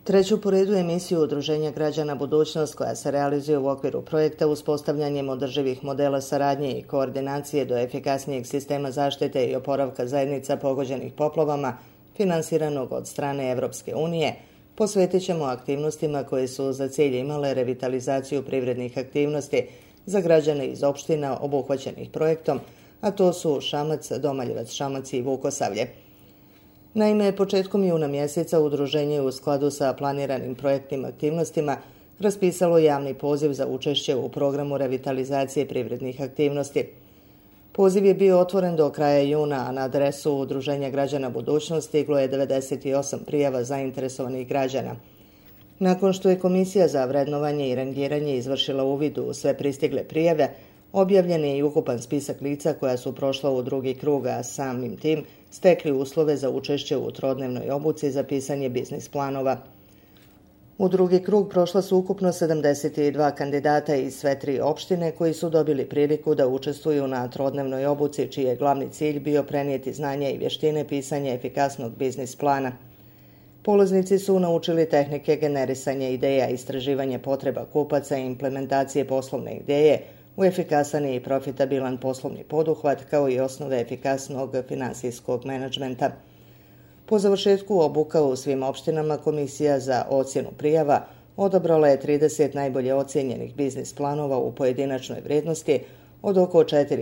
Treću po redu emisiju Udruženja građana Budućnost, koja se realizuje u okviru projekta uspostavljanjem održivih modela saradnje i koordinacije do efikasnijeg sistema zaštite i oporavka zajednica pogođenih poplavama, finansiranog od strane Evropske unije, posvetit ćemo aktivnostima koje su za cilj imale revitalizaciju privrednih aktivnosti za građane iz opština obuhvaćenih projektom, a to su Šamac, Domaljevac, Šamac i Vukosavlje. Naime, početkom juna mjeseca udruženje u skladu sa planiranim projektnim aktivnostima raspisalo javni poziv za učešće u programu revitalizacije privrednih aktivnosti. Poziv je bio otvoren do kraja juna, a na adresu Udruženja građana Budućnost stiglo je 98 prijava zainteresovanih građana. Nakon što je Komisija za vrednovanje i rangiranje izvršila uvid u sve pristigle prijave, objavljen je i ukupan spisak lica koja su prošla u drugi krug, a samim tim stekli uslove za učešće u trodnevnoj obuci za pisanje biznis planova. U drugi krug prošla su ukupno 72 kandidata iz sve tri opštine koji su dobili priliku da učestvuju na trodnevnoj obuci, čiji je glavni cilj bio prenijeti znanje i vještine pisanja efikasnog biznis plana. Polaznici su naučili tehnike generisanja ideja, istraživanja potreba kupaca i implementacije poslovne ideje u efikasan i profitabilan poslovni poduhvat, kao i osnove efikasnog finansijskog menadžmenta. Po završetku obuka u svim opštinama Komisija za ocjenu prijava odabrala je 30 najbolje ocjenjenih biznis planova u pojedinačnoj vrijednosti od oko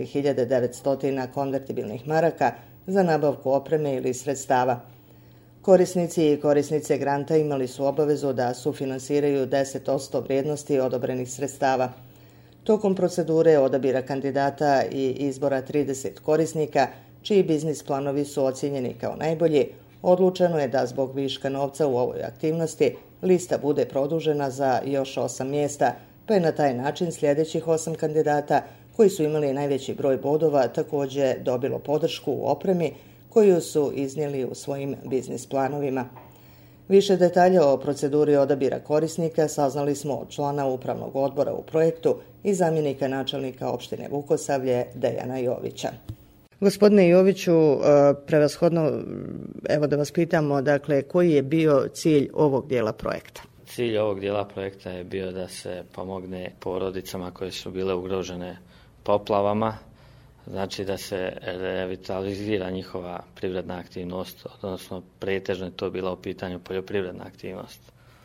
4900 konvertibilnih maraka za nabavku opreme ili sredstava. Korisnici i korisnice granta imali su obavezu da sufinansiraju 10% vrijednosti odobrenih sredstava. Tokom procedure odabira kandidata i izbora 30 korisnika, čiji biznis planovi su ocjenjeni kao najbolji, odlučeno je da zbog viška novca u ovoj aktivnosti lista bude produžena za još 8 mjesta, pa je na taj način sljedećih 8 kandidata koji su imali najveći broj bodova također dobilo podršku u opremi koju su iznijeli u svojim biznis planovima. Više detalja o proceduri odabira korisnika saznali smo od člana upravnog odbora u projektu i zamjenika načelnika opštine Vukosavlje Dejana Jovića. Gospodine Joviću, prevashodno, evo da vas pitamo, dakle, koji je bio cilj ovog dijela projekta? Cilj ovog dijela projekta je bio da se pomogne porodicama koje su bile ugrožene poplavama, znači da se revitalizira njihova privredna aktivnost, odnosno pretežno je to bila u pitanju poljoprivredna aktivnost.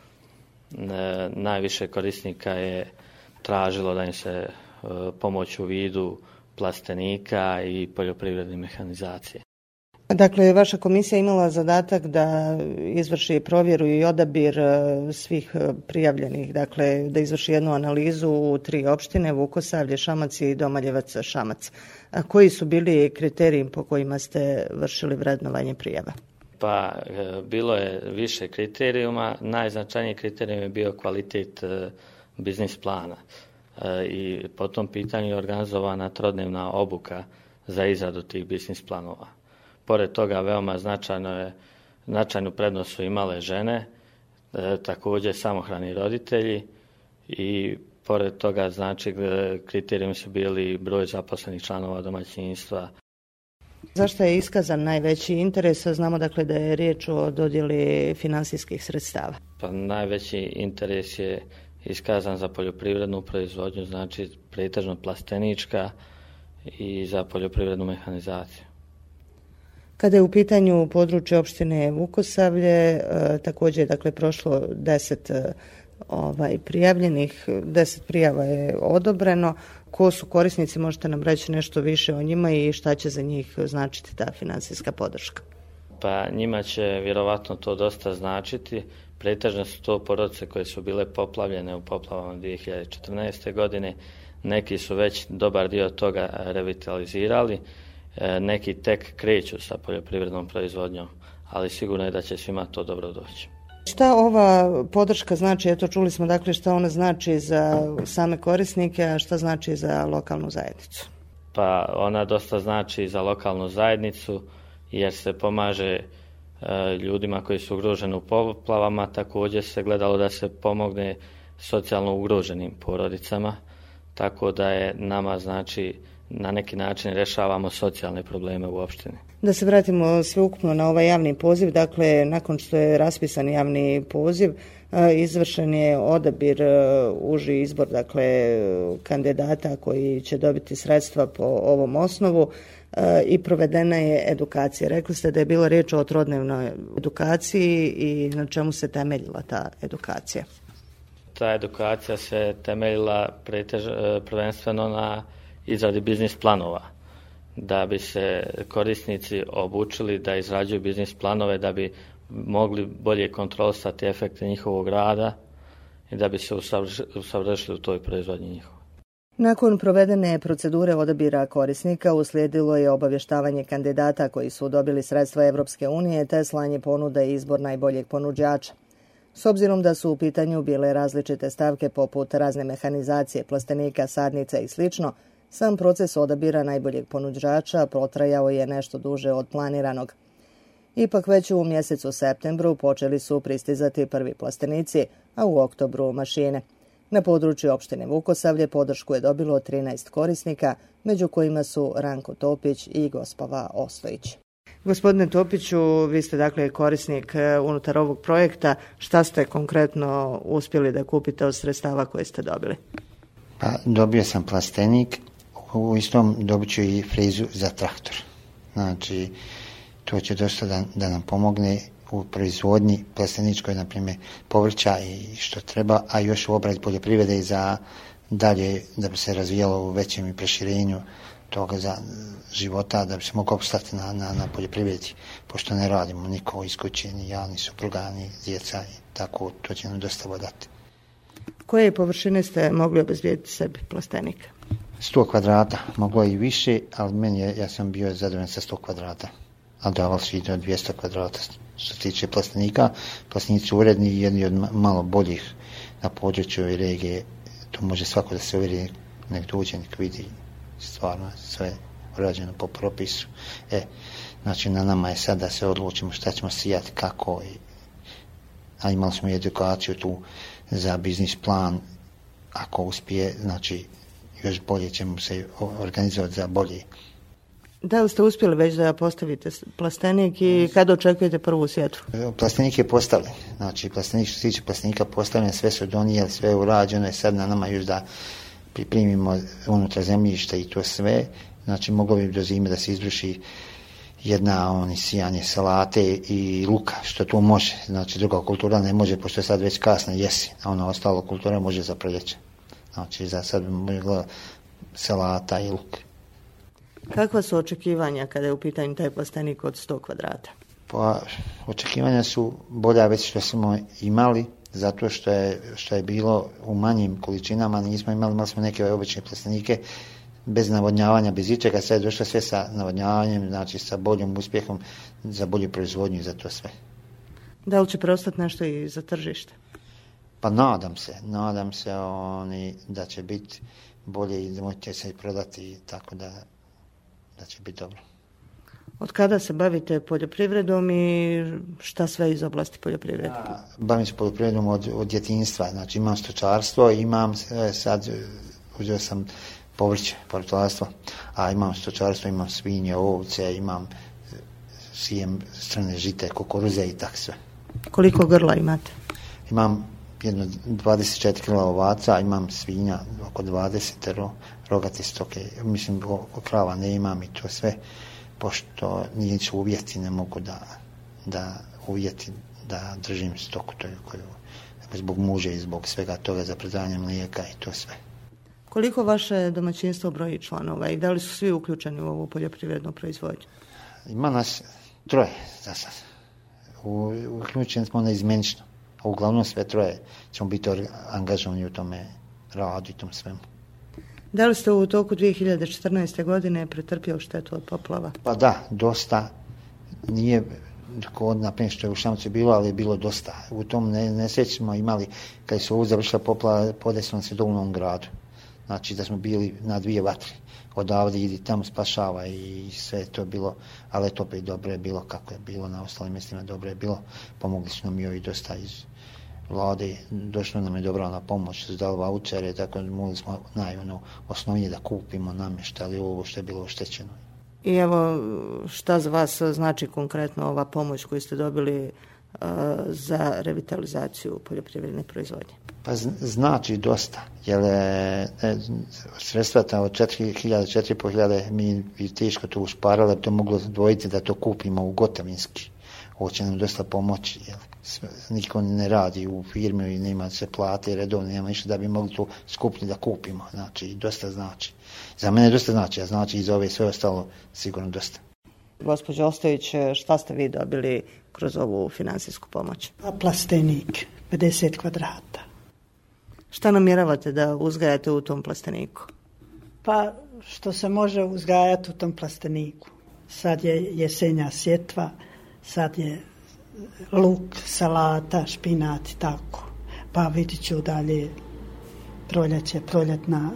Najviše korisnika je tražilo da im se pomoć u vidu plastenika i poljoprivredne mehanizacije. Dakle, vaša komisija imala zadatak da izvrši provjeru i odabir svih prijavljenih, dakle da izvrši jednu analizu u 3 opštine, Vukosavlje, Šamac i Domaljevac, Šamac. A koji su bili kriteriji po kojima ste vršili vrednovanje prijava? Pa, bilo je više kriterijuma. Najznačajniji kriterijum je bio kvalitet biznis plana. I po tom pitanju je organizovana trodnevna obuka za izradu tih biznis planova. Pored toga, veoma značajnu prednost su imale žene, također samohrani roditelji i pored toga, znači, kriterijumi su bili broj zaposlenih članova domaćinstva. Zašto je iskazan najveći interes? Znamo dakle da je riječ o dodjeli finansijskih sredstava. Pa najveći interes je iskazan za poljoprivrednu proizvodnju, znači pretežno plastenička i za poljoprivrednu mehanizaciju. Kada je u pitanju područje opštine Vukosavlje, također je dakle prošlo 10 prijavljenih, 10 prijava je odobreno. Ko su korisnici, možete nam reći nešto više o njima i šta će za njih značiti ta financijska podrška? Pa njima će vjerovatno to dosta značiti. Pretežno su to porodice koje su bile poplavljene u poplavama 2014. godine. Neki su već dobar dio toga revitalizirali, neki tek kreću sa poljoprivrednom proizvodnjom, ali sigurno je da će svima to dobro doći. Šta ova podrška znači? Eto, čuli smo dakle šta ona znači za same korisnike, a šta znači za lokalnu zajednicu? Pa ona dosta znači za lokalnu zajednicu jer se pomaže ljudima koji su ugroženi u poplavama, također se gledalo da se pomogne socijalno ugroženim porodicama, tako da je nama znači na neki način rješavamo socijalne probleme u opštini. Da se vratimo sveukupno na ovaj javni poziv, dakle nakon što je raspisan javni poziv, izvršen je odabir, uži izbor, dakle kandidata koji će dobiti sredstva po ovom osnovu i provedena je edukacija. Rekli ste da je bilo riječ o trodnevnoj edukaciji i na čemu se temeljila ta edukacija? Ta edukacija se temeljila prvenstveno na izradi biznis planova, da bi se korisnici obučili da izrađuju biznis planove, da bi mogli bolje kontrolisati efekte njihovog rada i da bi se usavršili u toj proizvodnji njihovoj. Nakon provedene procedure odabira korisnika uslijedilo je obavještavanje kandidata koji su dobili sredstva Evropske unije te slanje ponuda i izbor najboljeg ponuđača. S obzirom da su u pitanju bile različite stavke poput razne mehanizacije, plastenika, sadnica i sl., sam proces odabira najboljeg ponuđača potrajao je nešto duže od planiranog. Ipak već u mjesecu septembru počeli su pristizati prvi plastenici, a u oktobru mašine. Na području opštine Vukosavlje podršku je dobilo 13 korisnika, među kojima su Ranko Topić i Gospava Ostojić. Gospodine Topiću, vi ste dakle korisnik unutar ovog projekta. Šta ste konkretno uspjeli da kupite od sredstava koje ste dobili? Pa dobio sam plastenik, u istom dobit ću i frizu za traktor. Znači, to će dosta da nam pomogne u proizvodnji plasteničkoj, na primjer, povrća i što treba, a još u obradi poljoprivrede i za dalje da bi se razvijalo u većem i proširenju toga za života, da bi se moglo opstati na poljoprivredi, pošto ne radimo niko iz kuće, ni ja, ni supruga, ni djeca i tako, to će nam dosta vodati. Koje površine ste mogli obezbijediti sebi plastenika? 100 kvadrata, moglo i više, ali ja sam bio zadovoljan sa 100 kvadrata. Ali davali su i do 200 kvadrata. Što se tiče plastenika, plastenici uredni i jedni od malo boljih na području ove regije. To može svako da se uvjeri, nek dođe, nek vidi stvarno sve urađeno po propisu. Znači na nama je sad da se odlučimo šta ćemo sijati, kako. A imali smo i edukaciju tu za biznis plan. Ako uspije, znači još bolje ćemo se organizovati za bolje. Da li ste uspjeli već da postavite plastenik i kada očekujete prvu sjetvu? Plastenik je postavljen. Znači, što se tiče plastenika postavljen, sve su donijeli, sve je urađeno i sad na nama još da pripremimo unutar zemljišta i to sve. Znači, moglo bi do zime da se izvrši sijanje salate i luka, što tu može. Znači, druga kultura ne može, pošto je sad već kasna jesen, a ona ostala kultura može za proljeće. Znači, za sad bi mogla salata i luk. Kakva su očekivanja kada je u pitanju taj plastenik od 100 kvadrata? Pa, očekivanja su bolja već što smo imali, zato što je bilo u manjim količinama, imali smo neke obične plastenike bez navodnjavanja, bez ičega, sad je došlo sve sa navodnjavanjem, znači sa boljim uspjehom za bolju proizvodnju i za to sve. Da li će preostati nešto i za tržište? Pa nadam se da će biti bolje i da će se prodati, tako da će biti dobro. Od kada se bavite poljoprivredom i šta sve iz oblasti poljoprivrede? Bavim se poljoprivredom od djetinjstva, znači imam stočarstvo, imam sad, uzeo sam povrće, povrtlarstvo, a imam stočarstvo, imam svinje, ovce, sijem strane žite, kukuruze i tako sve. Koliko grla imate? Imam jedno 24 kg ovaca, imam svinja oko 20, rogate stoke, mislim krava ne imam i to sve, pošto nisu uvjeti, ne mogu da uvjeti da držim stoku koju zbog muže i zbog svega toga za predavanje mlijeka i to sve. Koliko vaše domaćinstvo broji članova i da li su svi uključeni u ovu poljoprivrednu proizvodnju? Ima nas 3 za sad. Uključeni smo neizmjenično, a uglavnom sve 3 ćemo biti angažovani u tome radu i tom svemu. Da li ste u toku 2014. godine pretrpjeli štetu od poplava? Pa da, dosta. Nije naprijed što je u Šamcu bilo, ali je bilo dosta. U tom nesreći smo imali, kad su ovo završila poplava, podesilo se do u Novom Gradu. Znači da smo bili na 2 vatre. Odavde idi tamo spašava i sve je to bilo, ali eto opet dobro je bilo kako je bilo, na ostalim mjestima dobro je bilo. Pomogli su nam i ovi dosta iz vlade, došlo nam je dobra na pomoć, su dali vaučere, tako mogli smo osnovnije da kupimo, namještali ovo što je bilo oštećeno. I evo, šta za vas znači konkretno ova pomoć koju ste dobili za revitalizaciju poljoprivredne proizvodnje? Pa znači dosta, jer sredstva od 4.000 mi bi teško to usparali, to moglo dvojiti da to kupimo u gotovinski. Ovo će nam dosta pomoći, jer niko ne radi u firmi i nema se plate redovno, nema ništa da bi mogli to skupiti da kupimo. Znači, dosta znači. Za mene dosta znači, a znači i za ove sve ostalo sigurno dosta. Gospođo Ostojić, šta ste vi dobili kroz ovu finansijsku pomoć? Plastenik, 50 kvadrata. Šta namjeravate da uzgajate u tom plasteniku? Pa što se može uzgajati u tom plasteniku. Sad je jesenja sjetva, sad je luk, salata, špinat i tako. Pa vidit ću dalje proljeće, proljetna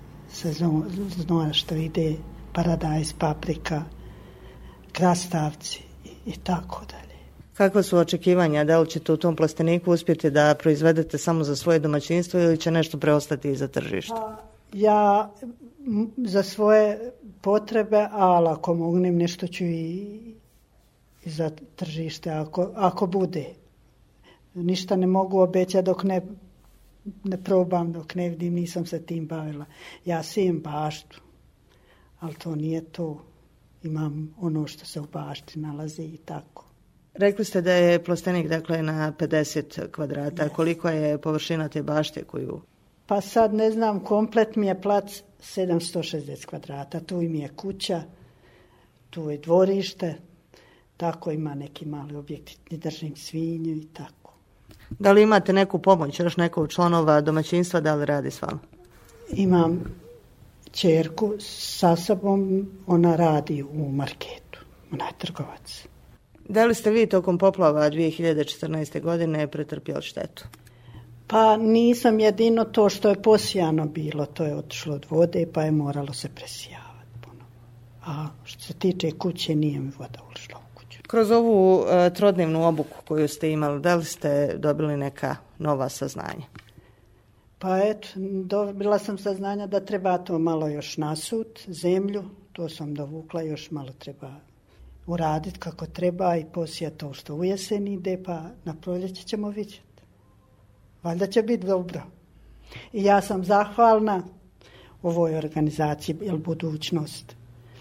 sezona što ide, paradajz, paprika, krastavci i tako dalje. Kakva su očekivanja? Da li ćete u tom plasteniku uspjeti da proizvedete samo za svoje domaćinstvo ili će nešto preostati i za tržište? Ja za svoje potrebe, ali ako mognem nešto ću i za tržište, ako bude. Ništa ne mogu obećati dok ne probam, dok ne vidim, nisam se tim bavila. Ja sijem baštu, ali to nije to. Imam ono što se u bašti nalazi i tako. Rekli ste da je plastenik dakle na 50 kvadrata. Yes. Koliko je površina te bašte koju? Pa sad ne znam, komplet mi je plac 760 kvadrata. Tu mi je kuća, tu je dvorište, tako ima neki mali objekti, držim svinju i tako. Da li imate neku pomoć, još nekog članova domaćinstva, da li radi s vama? Imam ćerku sa sobom, ona radi u marketu, ona je trgovac. Da li ste vi tokom poplava 2014. godine pretrpjeli štetu? Pa nisam, jedino to što je posijano bilo, to je otišlo od vode pa je moralo se presijavati ponovo. A što se tiče kuće, nije mi voda ušla u kuću. Kroz ovu trodnevnu obuku koju ste imali, da li ste dobili neka nova saznanja? Pa eto, dobila sam saznanja da treba to malo još nasut, zemlju, to sam dovukla, još malo treba uraditi kako treba i posijati to što u jesen ide, pa na proljeće ćemo vidjeti. Valjda će biti dobro. I ja sam zahvalna ovoj organizaciji, jer budućnost.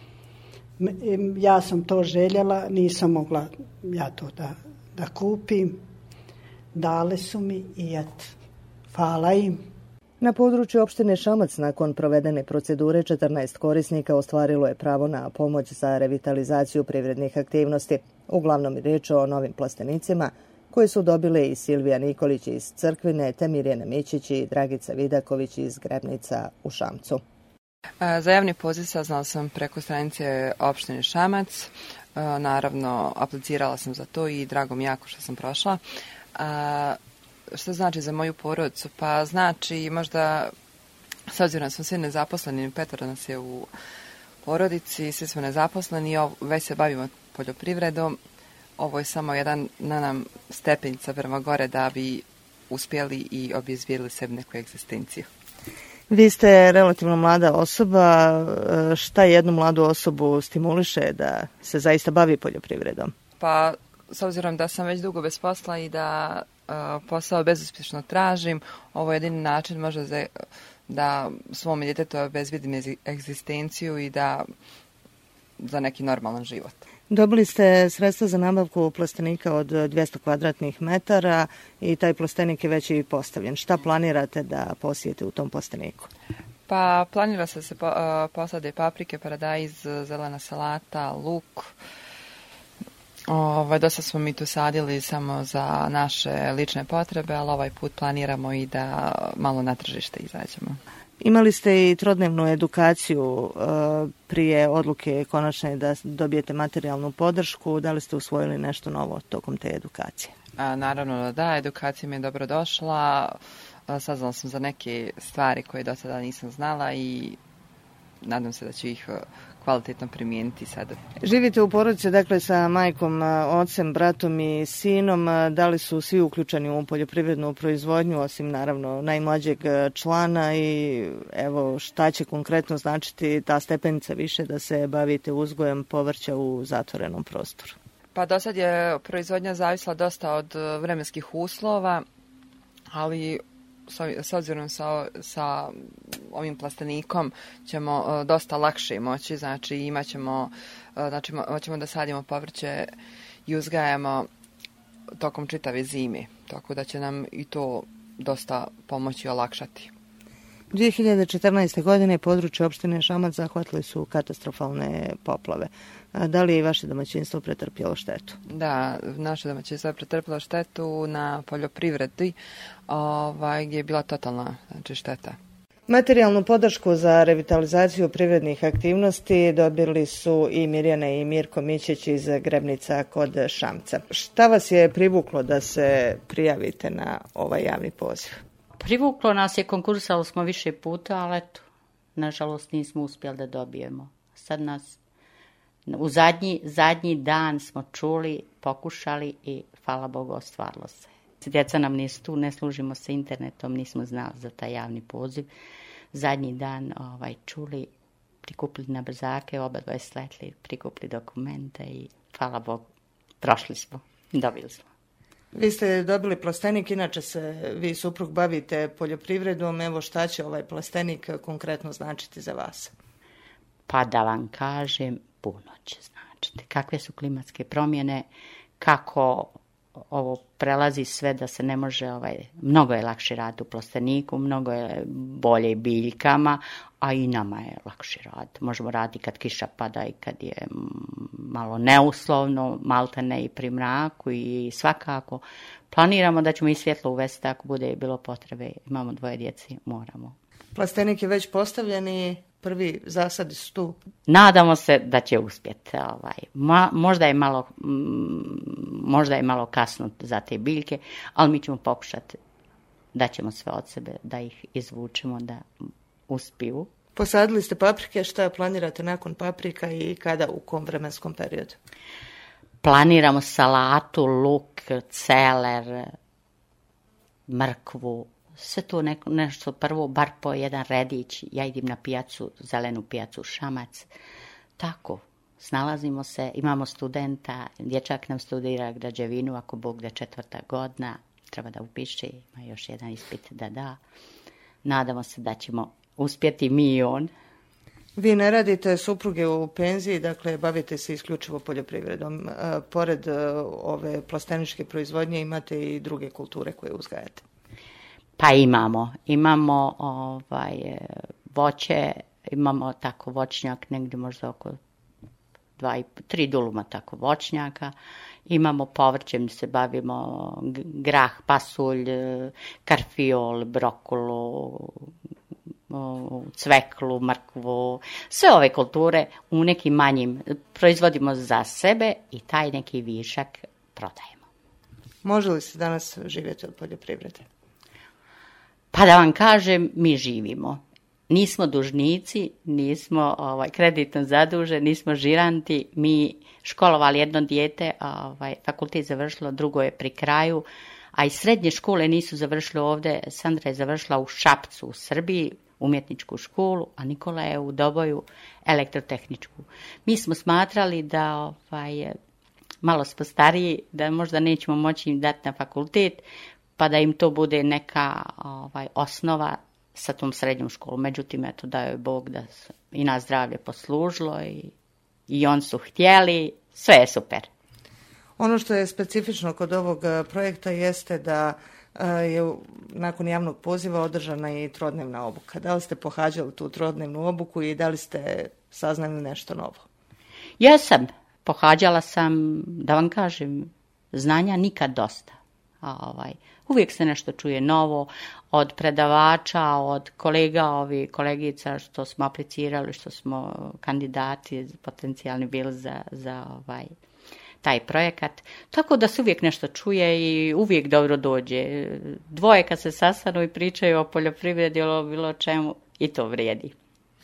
Ja sam to željela, nisam mogla ja to da kupim. Dali su mi i eto, hvala im. Na području opštine Šamac nakon provedene procedure 14 korisnika ostvarilo je pravo na pomoć za revitalizaciju privrednih aktivnosti. Uglavnom je riječ o novim plastenicima koje su dobile i Silvija Nikolić iz Crkvine, te Mirjana Mićić i Dragica Vidaković iz Grebnica u Šamcu. Za javni poziv saznala sam preko stranice opštine Šamac. Naravno, aplicirala sam za to i drago mi jako što sam prošla. Što znači za moju porodicu? Pa znači možda, s obzirom da smo svi nezaposleni, 5 nas je u porodici, svi smo nezaposleni, već se bavimo poljoprivredom. Ovo je samo jedan na nam stepenica prema gore da bi uspjeli i obezbijedili sebi neku egzistenciju. Vi ste relativno mlada osoba. Šta jednu mladu osobu stimuliše da se zaista bavi poljoprivredom? Pa, s obzirom da sam već dugo bez posla i da posao bezuspješno tražim, ovo je jedini način možda da svom djetetu obezbijedim egzistenciju i da za neki normalan život. Dobili ste sredstva za nabavku plastenika od 200 kvadratnih metara i taj plastenik je već i postavljen. Šta planirate da posijete u tom plasteniku? Pa planira se posade paprike, paradajz, zelena salata, luk. Dosta smo mi tu sadili samo za naše lične potrebe, ali ovaj put planiramo i da malo na tržište izađemo. Imali ste i trodnevnu edukaciju prije odluke konačne da dobijete materijalnu podršku. Da li ste usvojili nešto novo tokom te edukacije? Naravno da, edukacija mi je dobro došla. Saznala sam za neke stvari koje do sada nisam znala i nadam se da će ih kvalitetno primijeniti sada. Živite u porodici, dakle, sa majkom, ocem, bratom i sinom. Da li su svi uključeni u poljoprivrednu proizvodnju, osim naravno najmlađeg člana, i evo šta će konkretno značiti ta stepenica više da se bavite uzgojem povrća u zatvorenom prostoru? Pa do sad je proizvodnja zavisla dosta od vremenskih uslova, ali s obzirom sa ovim plastenikom ćemo dosta lakše moći, znači moćemo da sadimo povrće i uzgajamo tokom čitave zime, tako da će nam i to dosta pomoći olakšati. 2014. godine područje opštine Šamac zahvatili su katastrofalne poplave. Da li je i vaše domaćinstvo pretrpjelo štetu? Da, naše domaćinstvo je pretrpjelo štetu na poljoprivredi, gdje je bila totalna šteta. Materijalnu podršku za revitalizaciju privrednih aktivnosti dobili su i Mirjana i Mirko Mićić iz Grebnica kod Šamca. Šta vas je privuklo da se prijavite na ovaj javni poziv? Privuklo nas je, konkursali smo više puta, ali eto, nažalost nismo uspjeli da dobijemo. Sad nas, u zadnji dan smo čuli, pokušali i hvala Bogu ostvarilo se. Djeca nam nisu tu, ne služimo se internetom, nismo znali za taj javni poziv. Zadnji dan čuli, prikupili na brzake, obadvoje sletli, prikupili dokumente i hvala Bogu, prošli smo, dobili smo. Vi ste dobili plastenik, inače se vi i suprug bavite poljoprivredom. Evo šta će ovaj plastenik konkretno značiti za vas? Pa da vam kažem, puno će značiti. Kakve su klimatske promjene, kako ovo prelazi sve da se ne može, mnogo je lakše rad u plasteniku, mnogo je bolje biljkama, a i nama je lakši rad. Možemo raditi kad kiša pada i kad je malo neuslovno, maltene i pri mraku, i svakako planiramo da ćemo i svjetlo uvesti ako bude bilo potrebe. Imamo 2 djece, moramo. Plastenik je već postavljen i prvi zasadi su tu. Nadamo se da će uspjeti. Možda je malo kasno za te biljke, ali mi ćemo pokušati, da ćemo sve od sebe da ih izvučemo, da uspiju. Posadili ste paprike, šta planirate nakon paprika i kada, u kom vremenskom periodu? Planiramo salatu, luk, celer, mrkvu, sve to nešto prvo, bar po jedan redić. Ja idem na pijacu, zelenu pijacu Šamac. Tako, snalazimo se, imamo studenta, dječak nam studira građevinu, ako Bog da 4. godina, treba da upiše, ima još jedan ispit da da. Nadamo se da ćemo uspjeti mi i on. Vi ne radite, supruge u penziji, dakle bavite se isključivo poljoprivredom. Pored ove plasteničke proizvodnje imate i druge kulture koje uzgajate. Pa imamo voće, imamo tako voćnjak, negdje možda oko 2-3 duluma tako voćnjaka. Imamo povrćem, se bavimo grah, pasulj, karfiol, brokulu, cveklu, mrkvu, sve ove kulture u nekim manjim proizvodimo za sebe i taj neki višak prodajemo. Može li se danas živjeti od poljoprivrede? Pa da vam kažem, mi živimo. Nismo dužnici, nismo kreditno zaduženi, nismo žiranti, mi školovali jedno dijete, fakultet završilo, drugo je pri kraju, a i srednje škole nisu završile ovdje. Sandra je završila u Šapcu u Srbiji, umjetničku školu, a Nikola je u Doboju elektrotehničku. Mi smo smatrali da malo smo stariji, da možda nećemo moći im dati na fakultet, pa da im to bude neka osnova sa tom srednjom školom. Međutim, eto, dao je Bog da i nas zdravlje poslužilo i on su htjeli, sve je super. Ono što je specifično kod ovog projekta jeste da je nakon javnog poziva održana i trodnevna obuka. Da li ste pohađali tu trodnevnu obuku i da li ste saznali nešto novo? Jesam, pohađala sam, da vam kažem, znanja nikad dosta. Uvijek se nešto čuje novo od predavača, od kolegica što smo aplicirali, što smo kandidati potencijalni bili za taj projekat. Tako da se uvijek nešto čuje i uvijek dobro dođe. Dvoje kad se sastanu i pričaju o poljoprivredi ili o bilo čemu, i to vrijedi.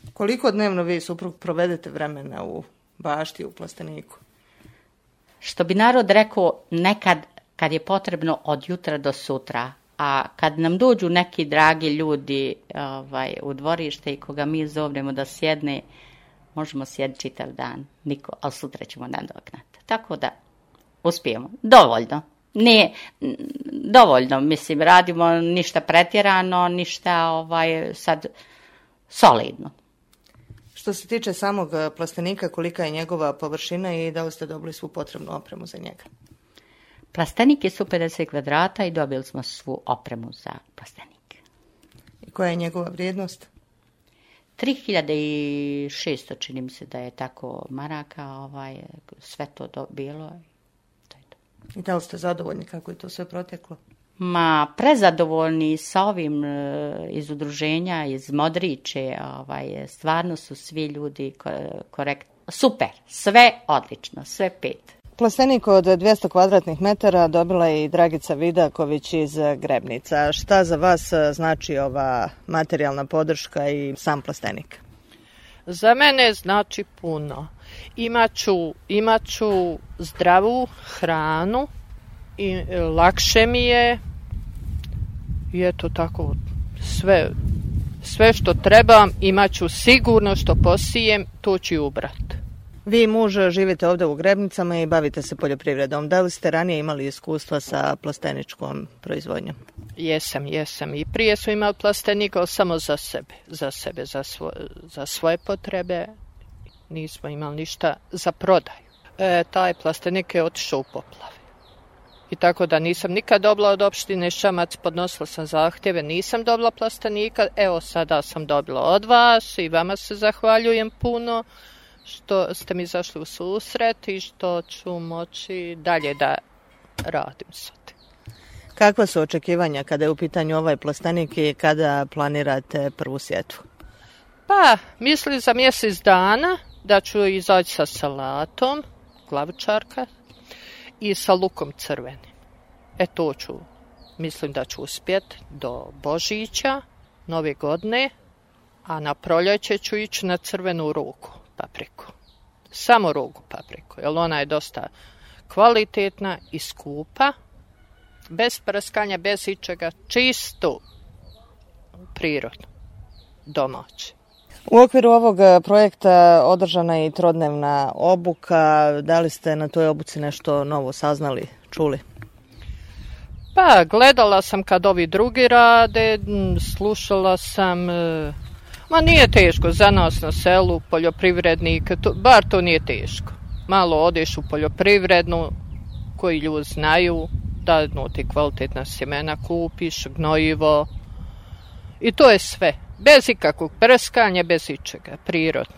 Koliko dnevno vi suprug provedete vremena u bašti, u plasteniku? Što bi narod rekao, nekad kad je potrebno od jutra do sutra, a kad nam dođu neki dragi ljudi u dvorište i koga mi zovnemo da sjedne, možemo sjediti čitav dan, ali sutra ćemo nadoknati. Tako da uspijemo. Dovoljno. Ne, dovoljno, mislim, radimo ništa pretjerano, ništa sad solidno. Što se tiče samog plastenika, kolika je njegova površina i da li ste dobili svu potrebnu opremu za njega? Plastenik je 150 kvadrata i dobili smo svu opremu za plastenik. I koja je njegova vrijednost? 3600, čini mi se da je tako maraka, sve to bilo. I da li ste zadovoljni kako je to sve proteklo? Prezadovoljni sa ovim iz udruženja, iz Modriče, stvarno su svi ljudi korektni. Super, sve odlično, sve 5. Plastenik od 200 kvadratnih metara dobila je i Dragica Vidaković iz Grebnica. Šta za vas znači ova materijalna podrška i sam plastenik? Za mene znači puno. Imaću zdravu hranu i lakše mi je i eto tako sve što trebam imaću sigurno, što posijem, to ću ubrati. Vi i muž živite ovdje u Grebnicama i bavite se poljoprivredom. Da li ste ranije imali iskustva sa plasteničkom proizvodnjom? Jesam. I prije su imali plastenik, ali samo za svoje potrebe. Nismo imali ništa za prodaju. Taj plastenik je otišao u poplave. I tako da nisam nikad dobila od opštine Šamac, podnosila sam zahtjeve, nisam dobila plastenika. Evo sada sam dobila od vas i vama se zahvaljujem puno što ste mi zašli u susret i što ću moći dalje da radim sad. Kakva su očekivanja kada je u pitanju ovaj plastenik i kada planirate prvu sjetvu? Pa, mislim za mjesec dana da ću izaći sa salatom, glavučarka, i sa lukom crvenim. To mislim da ću uspjeti do Božića, Nove godine, a na proljeće ću ići na crvenu rogu papriku. Samo rogu papriku, jer ona je dosta kvalitetna i skupa, bez prskanja, bez ičega, čisto prirodno, domaće. U okviru ovog projekta održana je i trodnevna obuka. Da li ste na toj obuci nešto novo saznali, čuli? Pa, gledala sam kad ovi drugi rade, slušala sam. Nije teško za nas na selu, poljoprivrednike, bar to nije teško. Malo odeš u poljoprivrednu, koji ljudi znaju, da ti kvalitetna sjemena kupiš, gnojivo. I to je sve. Bez ikakvog prskanja, bez ičega, prirodno.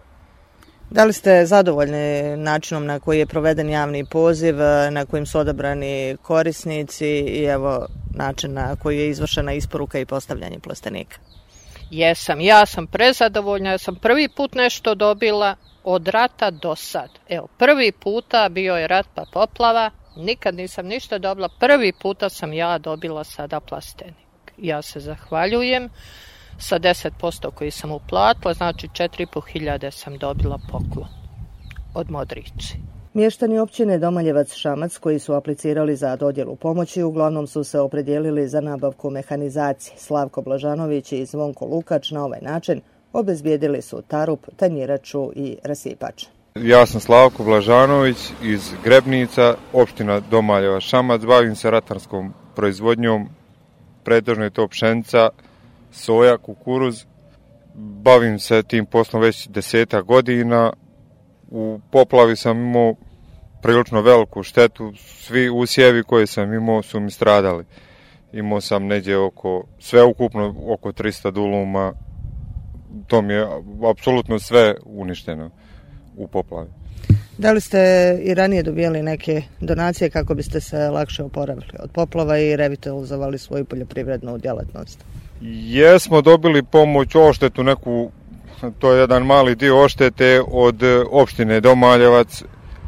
Da li ste zadovoljni načinom na koji je proveden javni poziv, na kojim su odabrani korisnici i evo način na koji je izvršena isporuka i postavljanje plastenika? Jesam, ja sam prezadovoljna, ja sam prvi put nešto dobila od rata do sad. Evo, prvi puta bio je rat pa poplava, nikad nisam ništa dobila, prvi puta sam ja dobila sada plastenik. Ja se zahvaljujem. Sa 10% koji sam uplatila, znači 4.500 sam dobila poklon od Modrici. Mještani općine Domaljevac Šamac koji su aplicirali za dodjelu pomoći uglavnom su se opredijelili za nabavku mehanizacije. Slavko Blažanović i Zvonko Lukač na ovaj način obezbijedili su tarup, tanjiraču i rasipač. Ja sam Slavko Blažanović iz Grebnica, opština Domaljevac Šamac, bavim se ratarskom proizvodnjom, pretežno je to pšenica, soja, kukuruz. Bavim se tim poslom već 10 godina. U poplavi sam imao prilično veliku štetu. Svi usjevi koje sam imao su mi stradali. Imao sam negdje sveukupno oko 300 duluma. To mi je apsolutno sve uništeno u poplavi. Da li ste i ranije dobijali neke donacije kako biste se lakše oporavili od poplava i revitalizovali svoju poljoprivrednu djelatnost? Jesmo dobili pomoć, oštetu neku, to je jedan mali dio oštete od opštine Domaljevac.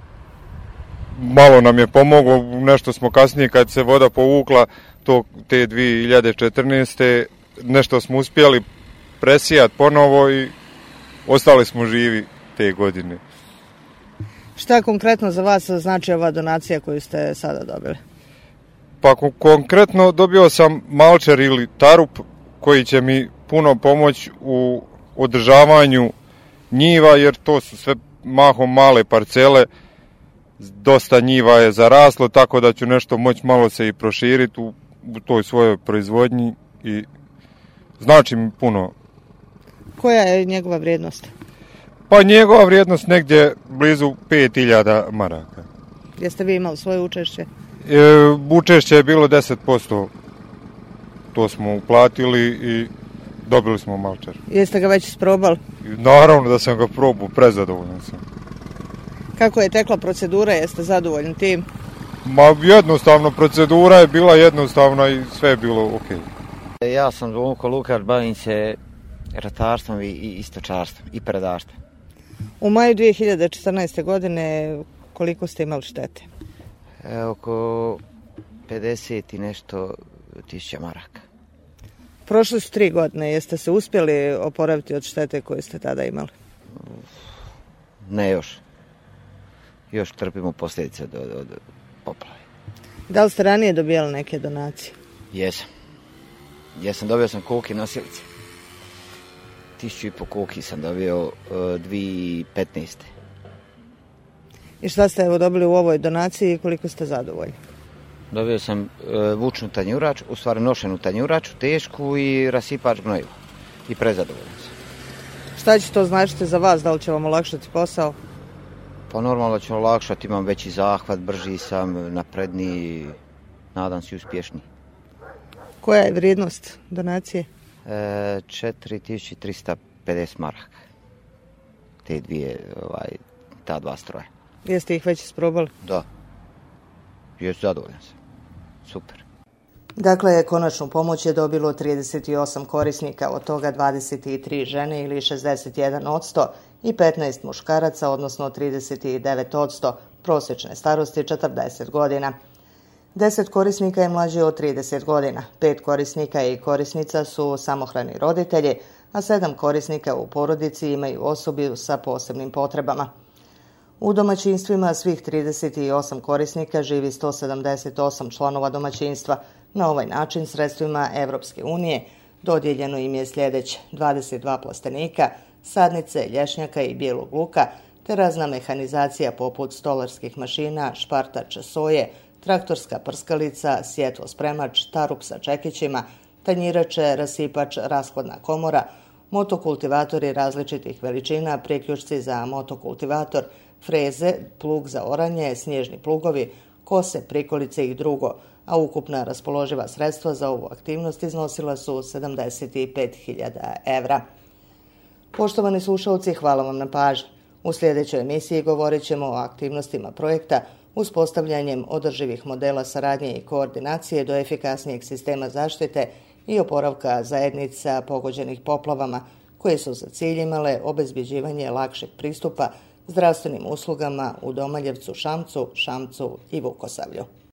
Malo nam je pomoglo, nešto smo kasnije kad se voda povukla, te 2014. nešto smo uspjeli presijati ponovo i ostali smo živi te godine. Šta konkretno za vas znači ova donacija koju ste sada dobili? Pa konkretno dobio sam malčer ili tarup koji će mi puno pomoći u održavanju njiva, jer to su sve mahom male parcele, dosta njiva je zaraslo, tako da ću nešto moći malo se i proširiti u toj svojoj proizvodnji i znači mi puno. Koja je njegova vrijednost? Pa njegova vrijednost negdje blizu 5000 maraka. Jeste vi imali svoje učešće? Učešće je bilo 10%, to smo uplatili i dobili smo malčar. Jeste ga već isprobali? Naravno da sam ga probao, prezadovoljan sam. Kako je tekla procedura, jeste zadovoljni tim? Ma jednostavno, procedura je bila jednostavna i sve je bilo ok. Ja sam Zvonko Lukač, bavim se ratarstvom i stočarstvom i predaštvom. U maju 2014. godine koliko ste imali štete? Oko 50 i nešto tisuća maraka. Prošle su 3 godine, jeste se uspjeli oporaviti od štete koje ste tada imali? Ne još. Još trpimo posljedice od poplave. Da li ste ranije dobijali neke donacije? Jesam, dobio sam kuki nosilice. 1500 kuki sam dobio 2015. I šta ste evo dobili u ovoj donaciji i koliko ste zadovoljni? Dobio sam vučnu tanjurač, u stvari nošenu tanjuraču, tešku i rasipač gnojiva. I prezadovoljan sam. Šta će to značiti za vas? Da li će vam olakšati posao? Pa normalno da ću olakšati, imam veći zahvat, brži sam, napredniji, nadam se uspješniji. Koja je vrijednost donacije? 4350 maraka. Ta dva stroja. Jeste ih već isprobali? Da. Jesam, zadovoljan sam. Super. Dakle, konačnu pomoć je dobilo 38 korisnika, od toga 23 žene ili 61% i 15 muškaraca, odnosno 39%, prosječne starosti 40 godina. 10 korisnika je mlađe od 30 godina, 5 korisnika i korisnica su samohrani roditelji, a 7 korisnika u porodici imaju osobu sa posebnim potrebama. U domaćinstvima svih 38 korisnika živi 178 članova domaćinstva. Na ovaj način sredstvima Evropske unije dodijeljeno im je sljedeće: 22 plastenika, sadnice, lješnjaka i bijelog luka, te razna mehanizacija poput stolarskih mašina, špartač soje, traktorska prskalica, sjetvospremač, tarup sa čekićima, tanjirače, rasipač, rashladna komora, motokultivatori različitih veličina, priključci za motokultivator, freze, plug za oranje, snježni plugovi, kose, prikolice i drugo, a ukupna raspoloživa sredstva za ovu aktivnost iznosila su 75.000 evra. Poštovani slušalci, hvala vam na pažnji. U sljedećoj emisiji govorit ćemo o aktivnostima projekta uspostavljanjem održivih modela saradnje i koordinacije do efikasnijeg sistema zaštite i oporavka zajednica pogođenih poplavama, koje su za cilj imale obezbjeđivanje lakšeg pristupa zdravstvenim uslugama u Domaljevcu, Šamcu i Vukosavlju.